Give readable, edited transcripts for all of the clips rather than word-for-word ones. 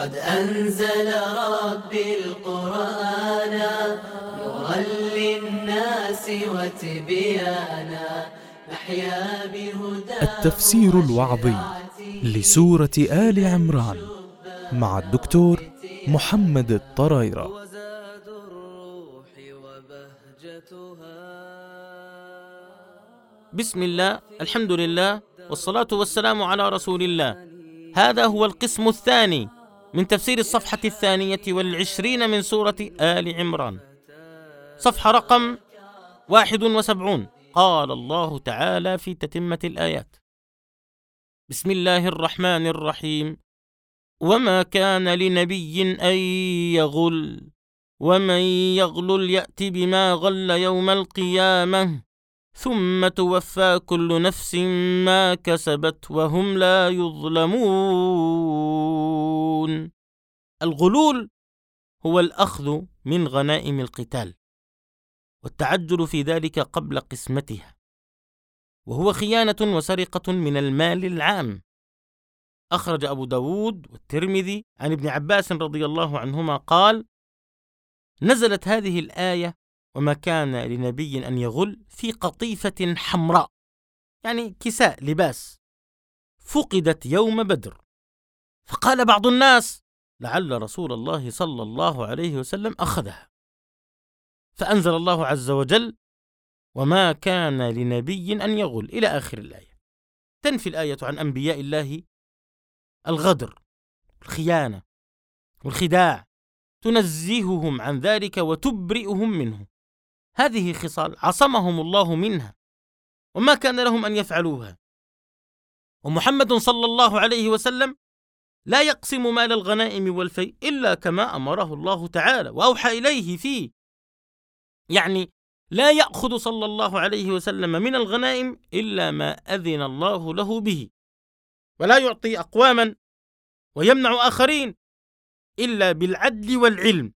قد أنزل ربي القرآن نورا للناس وتبيانا نحيا بهدى. التفسير الوعظي لسورة آل عمران مع الدكتور محمد الطرايرة. بسم الله، الحمد لله، والصلاة والسلام على رسول الله. هذا هو القسم الثاني من تفسير الصفحة 22 من سورة آل عمران، صفحة رقم 71. قال الله تعالى في تتمة الآيات: بسم الله الرحمن الرحيم: وما كان لنبي أن يغل ومن يغلل يأت بما غل يوم القيامة ثم توفى كل نفس ما كسبت وهم لا يظلمون. الغلول هو الأخذ من غنائم القتال والتعجل في ذلك قبل قسمتها، وهو خيانة وسرقة من المال العام. أخرج أبو داود والترمذي عن ابن عباس رضي الله عنهما قال: نزلت هذه الآية وما كان لنبي أن يغل في قطيفة حمراء، يعني كساء لباس، فقدت يوم بدر، فقال بعض الناس لعل رسول الله صلى الله عليه وسلم أخذها، فأنزل الله عز وجل: وما كان لنبي أن يغل، إلى آخر الآية. تنفي الآية عن أنبياء الله الغدر، الخيانة والخداع، تنزههم عن ذلك وتبرئهم منه. هذه خصال عصمهم الله منها وما كان لهم أن يفعلوها. ومحمد صلى الله عليه وسلم لا يقسم مال الغنائم والفيء إلا كما أمره الله تعالى وأوحى إليه فيه، يعني لا يأخذ صلى الله عليه وسلم من الغنائم إلا ما أذن الله له به، ولا يعطي أقواما ويمنع آخرين إلا بالعدل والعلم.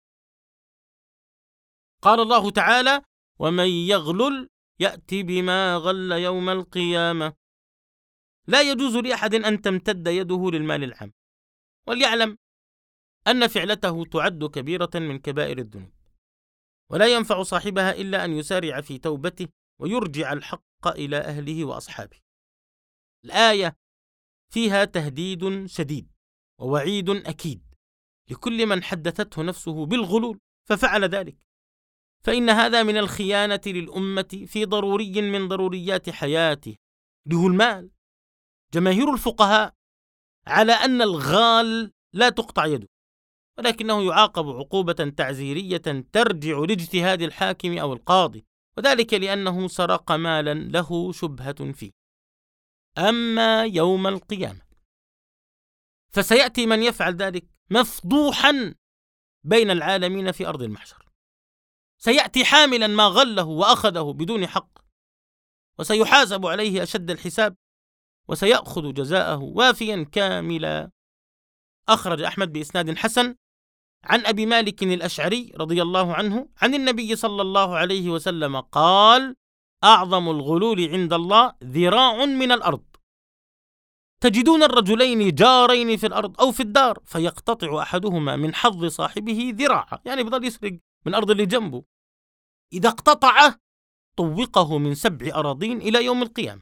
قال الله تعالى: ومن يغلل يأتي بما غل يوم القيامة. لا يجوز لأحد أن تمتد يده للمال العام، وليعلم أن فعلته تعد كبيرة من كبائر الذنوب، ولا ينفع صاحبها إلا أن يسارع في توبته ويرجع الحق إلى أهله وأصحابه. الآية فيها تهديد شديد ووعيد أكيد لكل من حدثته نفسه بالغلول ففعل ذلك، فإن هذا من الخيانة للأمة في ضروري من ضروريات حياته، له المال. جماهير الفقهاء على أن الغال لا تقطع يده، ولكنه يعاقب عقوبة تعزيرية ترجع لاجتهاد الحاكم أو القاضي، وذلك لأنه سرق مالا له شبهة فيه. أما يوم القيامة فسيأتي من يفعل ذلك مفضوحا بين العالمين في أرض المحشر، سيأتي حاملا ما غله وأخذه بدون حق، وسيحاسب عليه أشد الحساب، وسيأخذ جزاءه وافيا كاملا. أخرج أحمد بإسناد حسن عن أبي مالك الأشعري رضي الله عنه عن النبي صلى الله عليه وسلم قال: أعظم الغلول عند الله ذراع من الأرض، تجدون الرجلين جارين في الأرض أو في الدار فيقتطع أحدهما من حظ صاحبه ذراعا، يعني بضل يسرق من أرض اللي جنبه، إذا اقتطعه طوقه من 7 أراضين إلى يوم القيامة.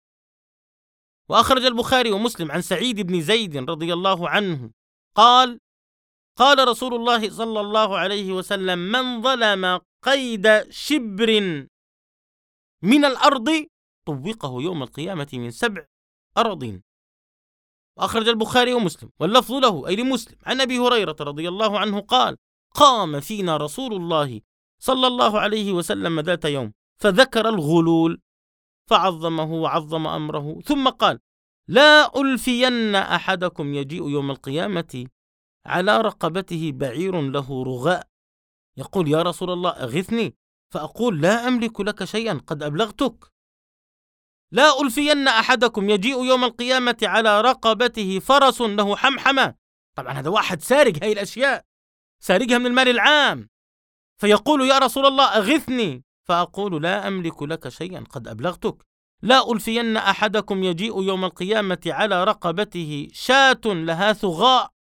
وأخرج البخاري ومسلم عن سعيد بن زيد رضي الله عنه قال: قال رسول الله صلى الله عليه وسلم: من ظلم قيد شبر من الأرض طوقه يوم القيامة من 7 أراضين. وأخرج البخاري ومسلم واللفظ له أي لمسلم عن أبي هريرة رضي الله عنه قال: قام فينا رسول الله صلى الله عليه وسلم ذات يوم فذكر الغلول فعظمه وعظم أمره، ثم قال: لا ألفين أحدكم يجيء يوم القيامة على رقبته بعير له رغاء، يقول: يا رسول الله أغثني، فأقول: لا أملك لك شيئا قد أبلغتك. لا ألفين أحدكم يجيء يوم القيامة على رقبته فرس له حمحمة، طبعا هذا واحد سارق هاي الأشياء، سارقها من المال العام، فيقول: يا رسول الله أغثني، فأقول: لا أملك لك شيئا قد أبلغتك. لا ألفين أحدكم يجيء يوم القيامة على رقبته شاة لها ثغاء،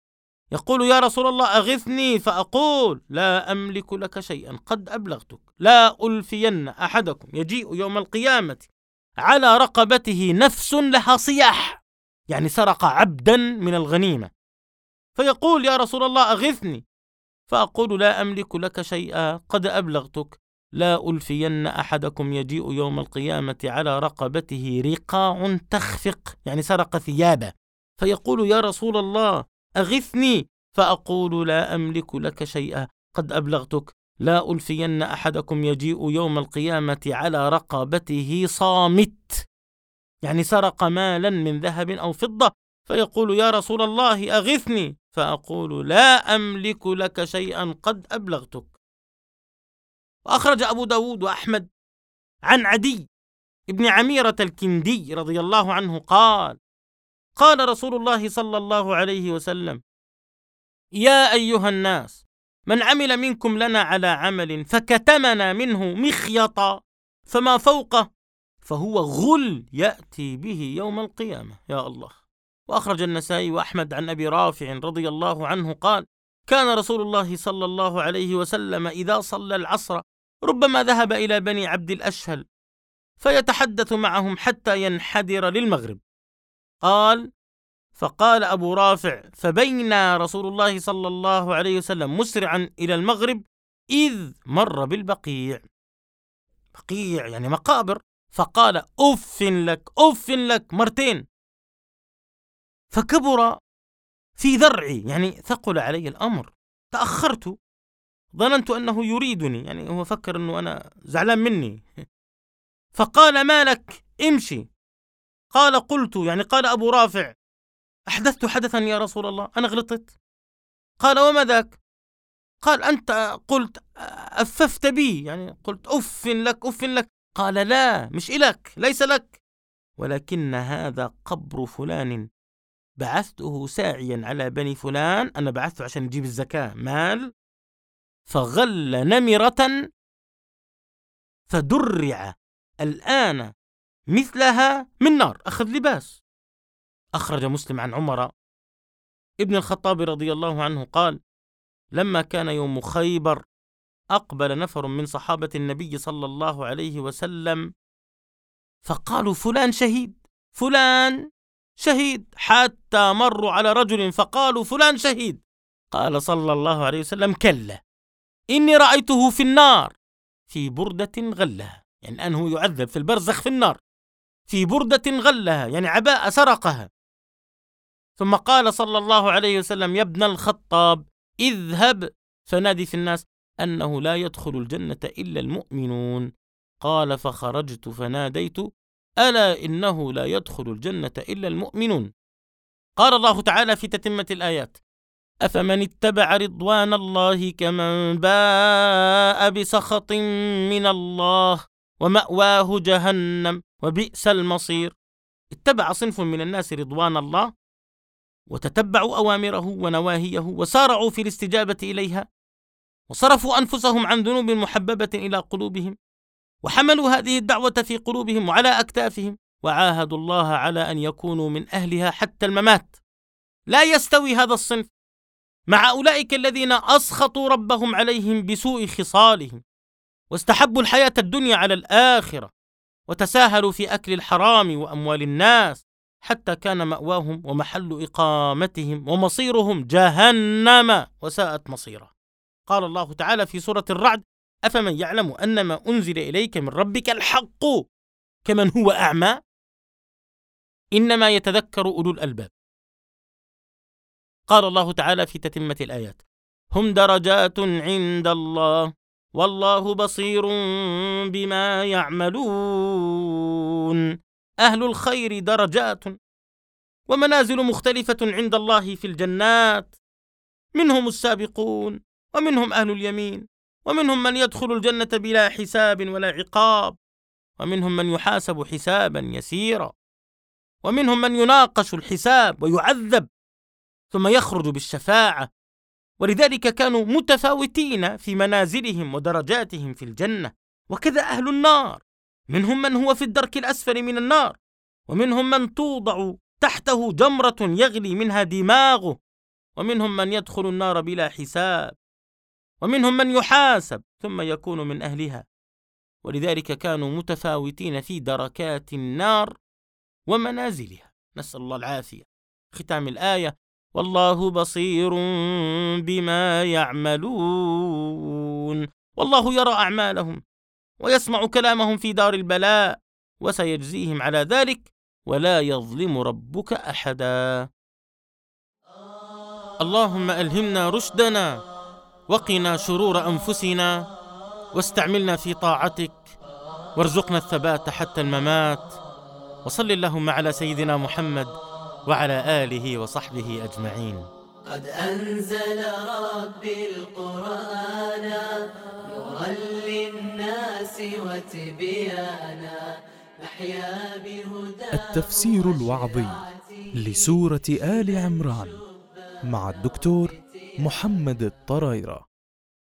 يقول يا رسول الله أغثني، فأقول لا أملك لك شيئا قد أبلغتك، لا ألفين أحدكم يجيء يوم القيامة على رقبته نفس لها صياح، يعني سرق عبدا من الغنيمة، فيقول يا رسول الله أغثني، فأقول لا أملك لك شيئا قد أبلغتك، لا ألفين أحدكم يجيء يوم القيامة على رقبته رقاع تخفق، يعني سرق ثيابه، فيقول يا رسول الله أغثني، فأقول لا أملك لك شيئا قد أبلغتك، لا ألفين أحدكم يجيء يوم القيامة على رقبته صامت، يعني سرق مالا من ذهب أو فضة، فيقول يا رسول الله أغثني، فأقول لا أملك لك شيئا قد أبلغتك. وأخرج أبو داود وأحمد عن عدي ابن عميرة الكندي رضي الله عنه قال قال رسول الله صلى الله عليه وسلم يا أيها الناس من عمل منكم لنا على عمل فكتمنا منه مخيطا فما فوقه فهو غل يأتي به يوم القيامة. يا الله. وأخرج النسائي وأحمد عن أبي رافع رضي الله عنه قال كان رسول الله صلى الله عليه وسلم إذا صلى العصر ربما ذهب إلى بني عبد الأشهل فيتحدث معهم حتى ينحدر للمغرب. قال فقال أبو رافع فبينا رسول الله صلى الله عليه وسلم مسرعا إلى المغرب إذ مر بالبقيع، بقيع يعني مقابر، فقال أف لك أف لك مرتين، فكبر في ذرعي، يعني ثقل علي الأمر، تأخرت، ظننت أنه يريدني، يعني هو فكر أنه أنا زعلان مني، فقال ما لك امشي. قال قلت، يعني قال أبو رافع أحدثت حدثا يا رسول الله، أنا غلطت. قال وما ذاك؟ قال أنت قلت أففت بي، يعني قلت أف لك أف لك. قال لا مش إلك، ليس لك، ولكن هذا قبر فلان بعثته ساعيا على بني فلان، أنا بعثته عشان يجيب الزكاة مال، فغل نمرة فدرع الآن مثلها من نار، أخذ لباس. أخرج مسلم عن عمر ابن الخطاب رضي الله عنه قال لما كان يوم خيبر أقبل نفر من صحابة النبي صلى الله عليه وسلم فقالوا فلان شهيد فلان شهيد، حتى مروا على رجل فقالوا فلان شهيد. قال صلى الله عليه وسلم كلا إني رأيته في النار في بردة غلها، يعني الآن هو يعذب في البرزخ في النار في بردة غلها، يعني عباءة سرقها. ثم قال صلى الله عليه وسلم يا ابن الخطاب اذهب فنادي في الناس أنه لا يدخل الجنة إلا المؤمنون. قال فخرجت فناديت ألا إنه لا يدخل الجنة إلا المؤمنون. قال الله تعالى في تتمة الآيات أفمن اتبع رضوان الله كمن باء بسخط من الله ومأواه جهنم وبئس المصير. اتبع صنف من الناس رضوان الله وتتبعوا أوامره ونواهيه وسارعوا في الاستجابة إليها وصرفوا أنفسهم عن ذنوب محببة إلى قلوبهم وحملوا هذه الدعوة في قلوبهم وعلى أكتافهم وعاهدوا الله على أن يكونوا من أهلها حتى الممات. لا يستوي هذا الصنف مع أولئك الذين أسخطوا ربهم عليهم بسوء خصالهم واستحبوا الحياة الدنيا على الآخرة وتساهلوا في أكل الحرام وأموال الناس حتى كان مأواهم ومحل إقامتهم ومصيرهم جهنم وساءت مصيرا. قال الله تعالى في سورة الرعد أفمن يعلم أنما أنزل إليك من ربك الحق كمن هو أعمى إنما يتذكر أولو الألباب. قال الله تعالى في تتمة الآيات هم درجات عند الله والله بصير بما يعملون. أهل الخير درجات ومنازل مختلفة عند الله في الجنات، منهم السابقون ومنهم أهل اليمين ومنهم من يدخل الجنة بلا حساب ولا عقاب ومنهم من يحاسب حسابا يسيرا ومنهم من يناقش الحساب ويعذب ثم يخرج بالشفاعة. ولذلك كانوا متفاوتين في منازلهم ودرجاتهم في الجنة. وكذا أهل النار منهم من هو في الدرك الأسفل من النار ومنهم من توضع تحته جمرة يغلي منها دماغه ومنهم من يدخل النار بلا حساب، ومنهم من يحاسب ثم يكون من أهلها. ولذلك كانوا متفاوتين في دركات النار ومنازلها، نسأل الله العافية. ختام الآية: والله بصير بما يعملون. والله يرى أعمالهم ويسمع كلامهم في دار البلاء، وسيجزيهم على ذلك، ولا يظلم ربك أحدا. اللهم ألهمنا رشدنا، وقنا شرور أنفسنا، واستعملنا في طاعتك، وارزقنا الثبات حتى الممات. وصل اللهم على سيدنا محمد وعلى آله وصحبه أجمعين. قد أنزل ربي القرآن نورا للناس وتبيانا نحيا بهدى. التفسير الوعظي لسورة آل عمران مع الدكتور محمد الطرايرة.